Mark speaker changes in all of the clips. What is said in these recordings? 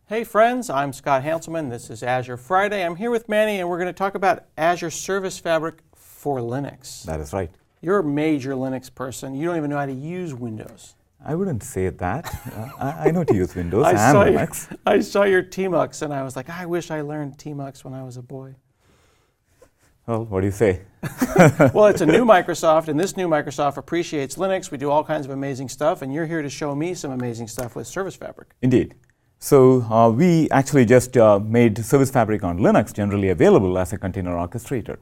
Speaker 1: Hey friends, I'm Scott Hanselman. This is Azure Friday. I'm here with Manny and we're going to talk about Azure Service Fabric for Linux.
Speaker 2: That is right.
Speaker 1: You're a major Linux person. You don't even know how to use Windows.
Speaker 2: I wouldn't say that. I know to use Windows and Linux.
Speaker 1: I saw your Tmux and I was like, I wish I learned Tmux when I was a boy.
Speaker 2: Well, what do you say?
Speaker 1: Well, it's a new Microsoft, and this new Microsoft appreciates Linux. We do all kinds of amazing stuff, and you're here to show me some amazing stuff with Service Fabric.
Speaker 2: Indeed. So we actually just made Service Fabric on Linux generally available as a container orchestrator.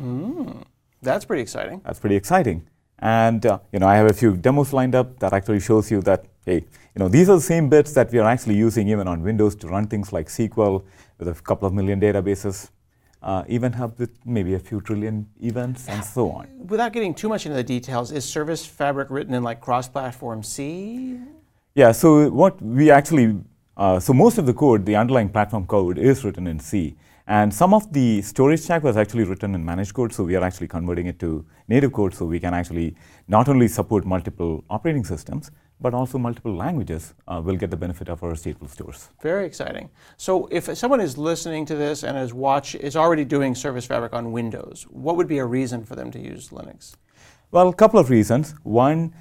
Speaker 1: That's pretty exciting.
Speaker 2: That's pretty exciting. And I have a few demos lined up that actually shows you that, hey, these are the same bits that we are actually using even on Windows to run things like SQL with a couple of million databases. Event Hub with maybe a few trillion events and so on.
Speaker 1: Without getting too much into the details, is Service Fabric written in like cross-platform C?
Speaker 2: Yeah, so what we actually, so most of the code, the underlying platform code is written in C. And some of the storage stack was actually written in managed code, so we are actually converting it to native code so we can actually not only support multiple operating systems, but also multiple languages will get the benefit of our stateful stores.
Speaker 1: Very exciting. So if someone is listening to this and is already doing Service Fabric on Windows, what would be a reason for them to use Linux?
Speaker 2: Well, a couple of reasons. One,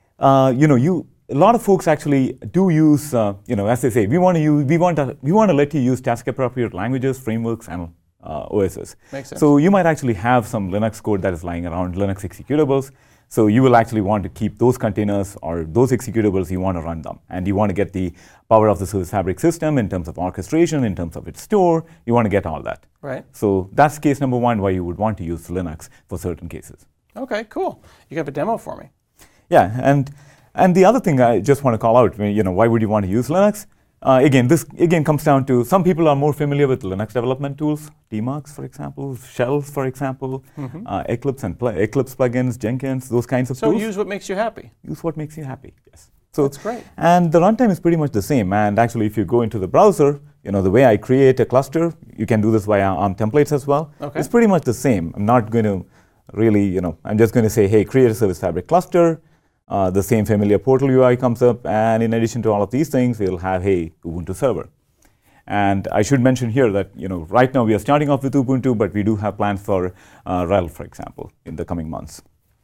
Speaker 2: a lot of folks actually do use, as they say, we want to let you use task-appropriate languages, frameworks, and OSs.
Speaker 1: Makes sense.
Speaker 2: So you might actually have some Linux code that is lying around, Linux executables. So you will actually want to keep those containers or those executables, you want to run them. And you want to get the power of the Service Fabric system in terms of orchestration, in terms of its store. You want to get all that.
Speaker 1: Right.
Speaker 2: So that's case number one why you would want to use Linux for certain cases.
Speaker 1: Okay, cool. You have a demo for me.
Speaker 2: Yeah, and the other thing I just want to call out, why would you want to use Linux? This comes down to some people are more familiar with Linux development tools, Tmux, for example, shells, for example, Eclipse and Eclipse plugins, Jenkins, those kinds of tools.
Speaker 1: So use what makes you happy.
Speaker 2: Use what makes you happy, yes. So
Speaker 1: that's great.
Speaker 2: And the runtime is pretty much the same. And actually, if you go into the browser, the way I create a cluster, you can do this via ARM templates as well.
Speaker 1: Okay.
Speaker 2: It's pretty much the same. I'm not going to really, I'm just going to say, hey, create a Service Fabric cluster. The same familiar portal UI comes up, and in addition to all of these things, we'll have, hey, Ubuntu server. And I should mention here that, right now we are starting off with Ubuntu, but we do have plans for RHEL, for example, in the coming months.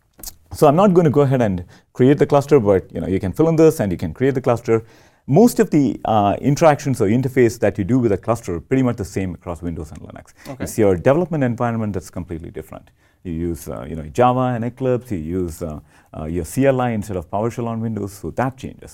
Speaker 2: So I'm not going to go ahead and create the cluster, but you can fill in this and you can create the cluster. Most of the interactions or interface that you do with a cluster are pretty much the same across Windows and Linux.
Speaker 1: Okay.
Speaker 2: It's your development environment that's completely different. You use Java and Eclipse. You use your CLI instead of PowerShell on Windows, so that changes.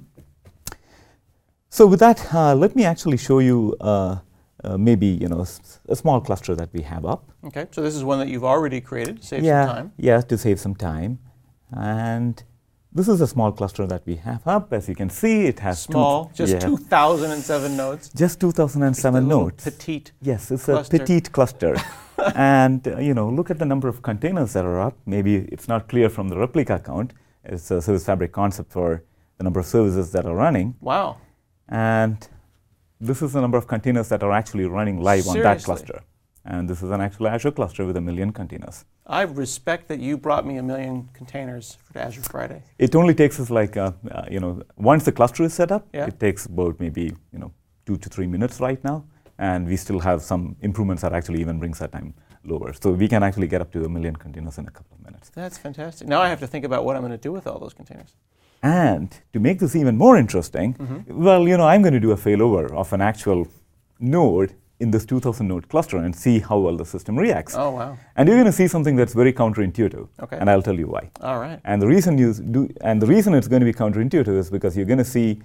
Speaker 2: So with that, let me actually show you maybe a small cluster that we have up.
Speaker 1: Okay, so this is one that you've already created to save some time.
Speaker 2: Yeah, to save some time. And this is a small cluster that we have up. As you can see, it has
Speaker 1: small, just 2007 nodes.
Speaker 2: Just 2007 nodes.
Speaker 1: Petite.
Speaker 2: Yes, it's
Speaker 1: cluster.
Speaker 2: A petite cluster. And look at the number of containers that are up. Maybe it's not clear from the replica count. It's a Service Fabric concept for the number of services that are running.
Speaker 1: Wow.
Speaker 2: And this is the number of containers that are actually running live
Speaker 1: Seriously?
Speaker 2: On that cluster. And this is an actual Azure cluster with 1 million containers.
Speaker 1: I respect that you brought me 1 million containers for Azure Friday.
Speaker 2: It only takes us like, once the cluster is set up,
Speaker 1: Yeah.
Speaker 2: it takes about maybe 2 to 3 minutes right now. And we still have some improvements that actually even brings that time lower. So we can actually get up to 1 million containers in a couple of minutes.
Speaker 1: That's fantastic. Now I have to think about what I'm going to do with all those containers.
Speaker 2: And to make this even more interesting, I'm going to do a failover of an actual node in this 2000 node cluster and see how well the system reacts.
Speaker 1: Oh, wow.
Speaker 2: And you're going to see something that's very counterintuitive.
Speaker 1: Okay.
Speaker 2: And I'll tell you why.
Speaker 1: All right.
Speaker 2: And the reason it's going to be counterintuitive is because you're going to see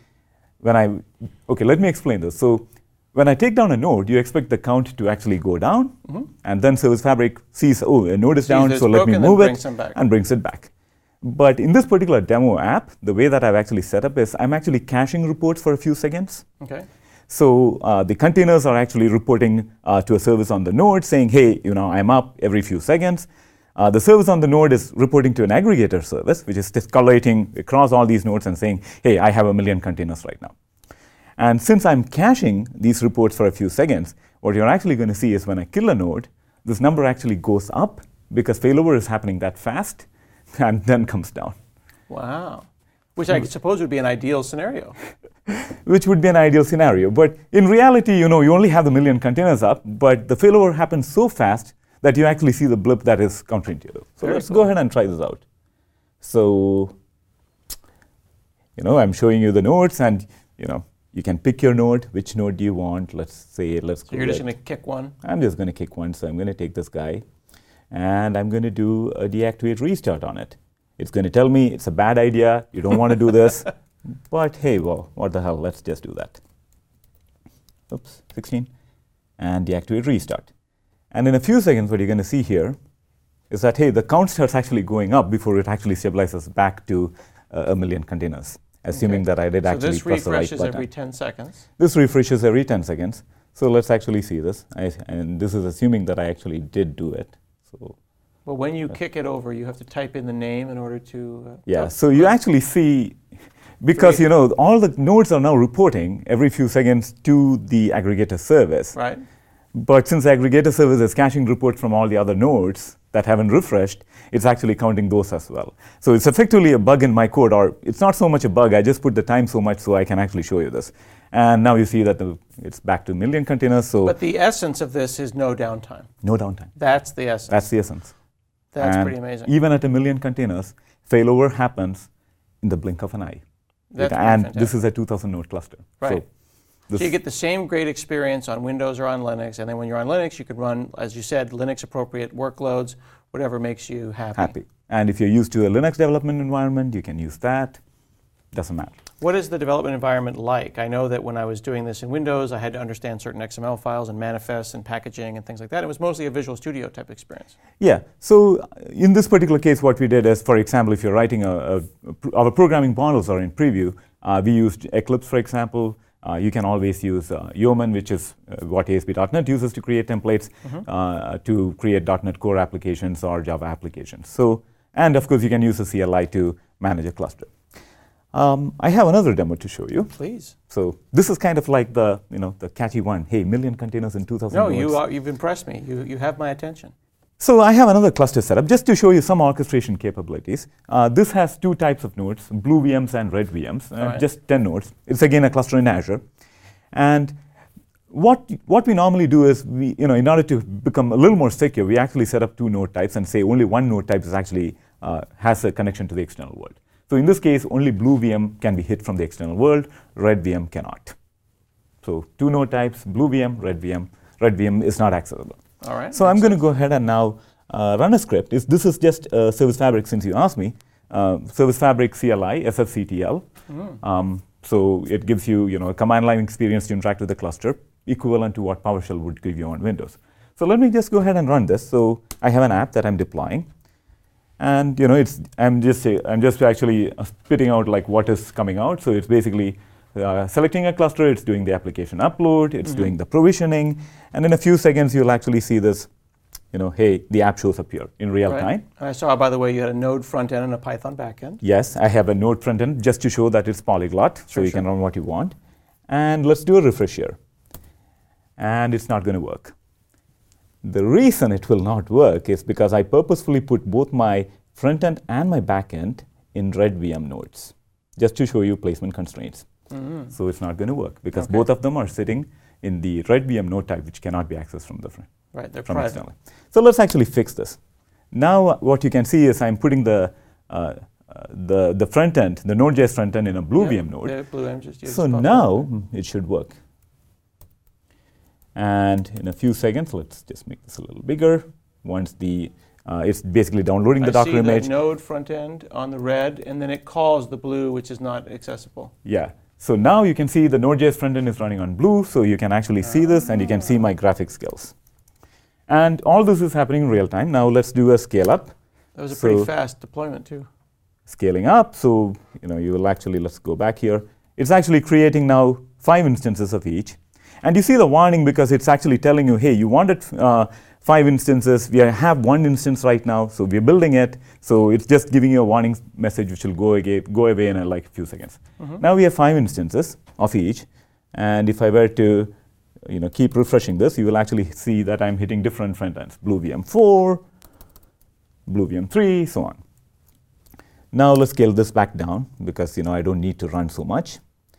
Speaker 2: let me explain this. So when I take down a node, you expect the count to actually go down, and then Service Fabric sees, a node is down, so let me move it, and brings it back. But in this particular demo app, the way that I've actually set up is I'm actually caching reports for a few seconds.
Speaker 1: Okay.
Speaker 2: So the containers are actually reporting to a service on the node saying, hey, I'm up every few seconds. The service on the node is reporting to an aggregator service, which is just collating across all these nodes and saying, hey, I have 1 million containers right now. And since I'm caching these reports for a few seconds, what you're actually going to see is when I kill a node, this number actually goes up because failover is happening that fast and then comes down.
Speaker 1: Wow. Which I suppose would be an ideal scenario.
Speaker 2: which would be an ideal scenario. But in reality, you only have the million containers up, but the failover happens so fast that you actually see the blip that is counterintuitive. So
Speaker 1: Very
Speaker 2: let's
Speaker 1: cool.
Speaker 2: go ahead and try this out. So, I'm showing you the nodes, and you can pick your node. Which node do you want? Let's
Speaker 1: So you're just
Speaker 2: with-
Speaker 1: going to kick one.
Speaker 2: I'm just going to kick one, so I'm going to take this guy, and I'm going to do a deactivate restart on it. It's going to tell me it's a bad idea, you don't want to do this, but hey, well, what the hell, let's just do that. Oops, 16, and deactivate restart. And in a few seconds, what you're going to see here is that, hey, the count starts actually going up before it actually stabilizes back to a million containers, assuming that I did actually
Speaker 1: this
Speaker 2: press the right
Speaker 1: refreshes
Speaker 2: button.
Speaker 1: every 10 seconds.
Speaker 2: This refreshes every 10 seconds. So let's actually see this. And this is assuming that I actually did do it. So
Speaker 1: But when you kick it over, you have to type in the name in order to...
Speaker 2: yeah, so you actually see, because
Speaker 1: Great.
Speaker 2: all the nodes are now reporting every few seconds to the aggregator service.
Speaker 1: Right?
Speaker 2: But since the aggregator service is caching reports from all the other nodes that haven't refreshed, it's actually counting those as well. So it's effectively a bug in my code, or it's not so much a bug, I just put the time so much so I can actually show you this. And now you see that it's back to million containers, so
Speaker 1: But the essence of this is no downtime.
Speaker 2: no downtime.
Speaker 1: That's the essence.
Speaker 2: That's the essence.
Speaker 1: That's
Speaker 2: And
Speaker 1: pretty amazing.
Speaker 2: even at a million containers, failover happens in the blink of an eye.
Speaker 1: That's
Speaker 2: And
Speaker 1: pretty
Speaker 2: this is a 2,000 node cluster.
Speaker 1: Right.
Speaker 2: So
Speaker 1: So you get the same great experience on Windows or on Linux, and then when you're on Linux, you can run, as you said, Linux-appropriate workloads, whatever makes you happy.
Speaker 2: And if you're used to a Linux development environment, you can use that. Doesn't matter.
Speaker 1: What is the development environment like? I know that when I was doing this in Windows, I had to understand certain XML files and manifests and packaging and things like that. It was mostly a Visual Studio type experience.
Speaker 2: Yeah. So in this particular case, what we did is, for example, if you're writing our programming models are in preview, we used Eclipse, for example. You can always use Yeoman, which is what ASP.NET uses to create templates to create .NET Core applications or Java applications. So, and of course, you can use the CLI to manage a cluster. I have another demo to show you.
Speaker 1: Please.
Speaker 2: So this is kind of like the catchy one. Hey, million containers in 2,000
Speaker 1: No,
Speaker 2: nodes.
Speaker 1: you've impressed me. You have my attention.
Speaker 2: So I have another cluster setup just to show you some orchestration capabilities. This has two types of nodes, blue VMs and red VMs,
Speaker 1: Right.
Speaker 2: just 10 nodes. It's again a cluster in Azure. And what we normally do is, in order to become a little more secure, we actually set up two node types and say only one node type is actually has a connection to the external world. So in this case, only blue VM can be hit from the external world, red VM cannot. So two node types, blue VM, red VM. Red VM is not accessible.
Speaker 1: All right.
Speaker 2: So I'm going to go ahead and now run a script. This is just Service Fabric, since you asked me. Service Fabric CLI, SFCTL. So it gives you, a command line experience to interact with the cluster, equivalent to what PowerShell would give you on Windows. So let me just go ahead and run this. So I have an app that I'm deploying. And I'm just actually spitting out like what is coming out. So it's basically selecting a cluster, it's doing the application upload, it's doing the provisioning, and in a few seconds you'll actually see this, hey, the app shows up here in real time.
Speaker 1: I saw, by the way, you had a Node front end and a Python back end.
Speaker 2: Yes, I have a Node front end just to show that it's polyglot, so you can run what you want. And let's do a refresh here. And it's not going to work. The reason it will not work is because I purposefully put both my front end and my back end in red VM nodes, just to show you placement constraints. So it's not going to work because both of them are sitting in the red VM node type, which cannot be accessed from the front.
Speaker 1: Right, they're
Speaker 2: From
Speaker 1: private.
Speaker 2: externally. So let's actually fix this. Now what you can see is I'm putting the front end, the Node.js front end, in a blue VM node.
Speaker 1: The blue VM just
Speaker 2: So now it should work. And in a few seconds, let's just make this a little bigger. Once it's basically downloading the Docker image.
Speaker 1: I see the Node front end on the red, and then it calls the blue, which is not accessible.
Speaker 2: Yeah. So now you can see the Node.js front end is running on blue, so you can actually see this, and you can see my graphic skills. And all this is happening in real time. Now let's do a scale up.
Speaker 1: That was a pretty fast deployment, too.
Speaker 2: Scaling up, so you will actually, let's go back here. It's actually creating now 5 instances of each. And you see the warning because it's actually telling you, hey, you wanted 5 instances. We have 1 instance right now, so we're building it. So it's just giving you a warning message, which will go away in like a few seconds. Now we have 5 instances of each. And if I were to keep refreshing this, you will actually see that I'm hitting different front ends. Blue VM 4, Blue VM 3, so on. Now let's scale this back down because I don't need to run so much.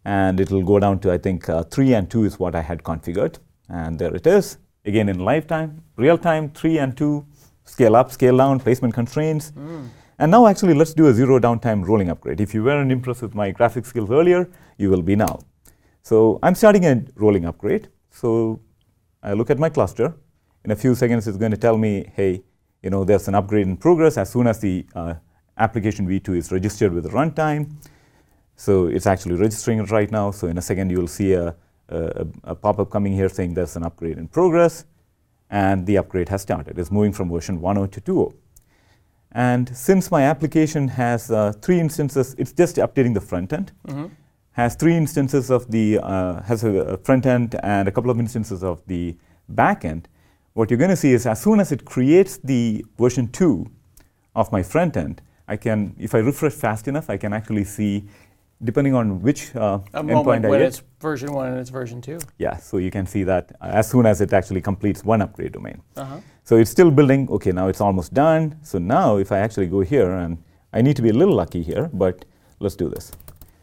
Speaker 2: and it will go down to, I think, 3 and 2 is what I had configured. And there it is. Again, in lifetime, real time, 3 and 2, scale up, scale down, placement constraints. And now actually, let's do a 0 downtime rolling upgrade. If you weren't impressed with my graphics skills earlier, you will be now. So I'm starting a rolling upgrade. So I look at my cluster. In a few seconds, it's going to tell me, hey, there's an upgrade in progress as soon as the application v2 is registered with the runtime. So it's actually registering it right now. So in a second, you'll see a pop-up coming here saying there's an upgrade in progress. And the upgrade has started. It's moving from version 1.0 to 2.0. And since my application has 3 instances, it's just updating the front end. Has 3 instances of the, has a front end and a couple of instances of the back end. What you're going to see is as soon as it creates the version 2 of my front end, I can, if I refresh fast enough, I can actually see, depending on which endpoint I
Speaker 1: when
Speaker 2: get.
Speaker 1: it's version 1 and it's version 2.
Speaker 2: Yeah, so you can see that as soon as it actually completes one upgrade domain. So it's still building. OK, now it's almost done. So now if I actually go here, and I need to be a little lucky here, but let's do this.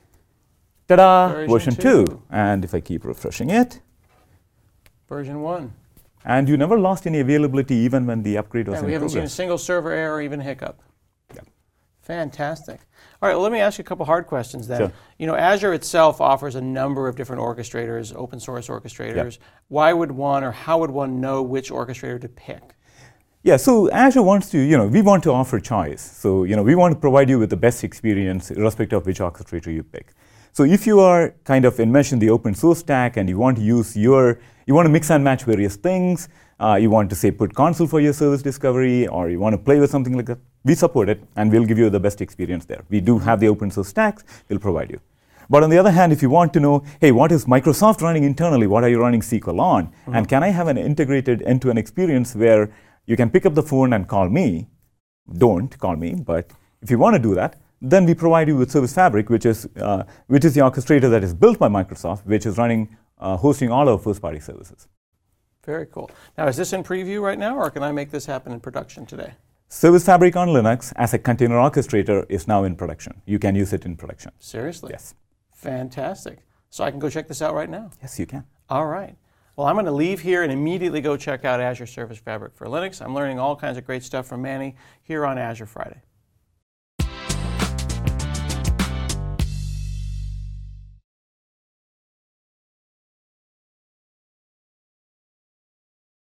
Speaker 2: Ta-da, version 2. And if I keep refreshing it.
Speaker 1: Version 1.
Speaker 2: And you never lost any availability even when the upgrade was in progress.
Speaker 1: We haven't seen a single server error or even hiccup.
Speaker 2: Yeah.
Speaker 1: Fantastic. All right, well, let me ask you a couple hard questions then.
Speaker 2: Sure.
Speaker 1: Azure itself offers a number of different orchestrators, open source orchestrators.
Speaker 2: Yep.
Speaker 1: Why would one, or how would one know which orchestrator to pick?
Speaker 2: Yeah, so Azure wants to, we want to offer choice. So, we want to provide you with the best experience irrespective of which orchestrator you pick. So if you are kind of enmeshed in the open source stack and you want to use you want to mix and match various things, you want to say put Consul for your service discovery, or you want to play with something like that, we support it and we'll give you the best experience there. We do have the open source stacks, we'll provide you. But on the other hand, if you want to know, hey, what is Microsoft running internally? What are you running SQL on? And can I have an integrated end-to-end experience where you can pick up the phone and call me? Don't call me, but if you want to do that, then we provide you with Service Fabric, which is the orchestrator that is built by Microsoft, which is running, hosting all our first-party services.
Speaker 1: Very cool. Now, is this in preview right now, or can I make this happen in production today?
Speaker 2: Service Fabric on Linux as a container orchestrator is now in production. You can use it in production.
Speaker 1: Seriously?
Speaker 2: Yes.
Speaker 1: Fantastic. So I can go check this out right now?
Speaker 2: Yes, you can.
Speaker 1: All right. Well, I'm going to leave here and immediately go check out Azure Service Fabric for Linux. I'm learning all kinds of great stuff from Manny here on Azure Friday.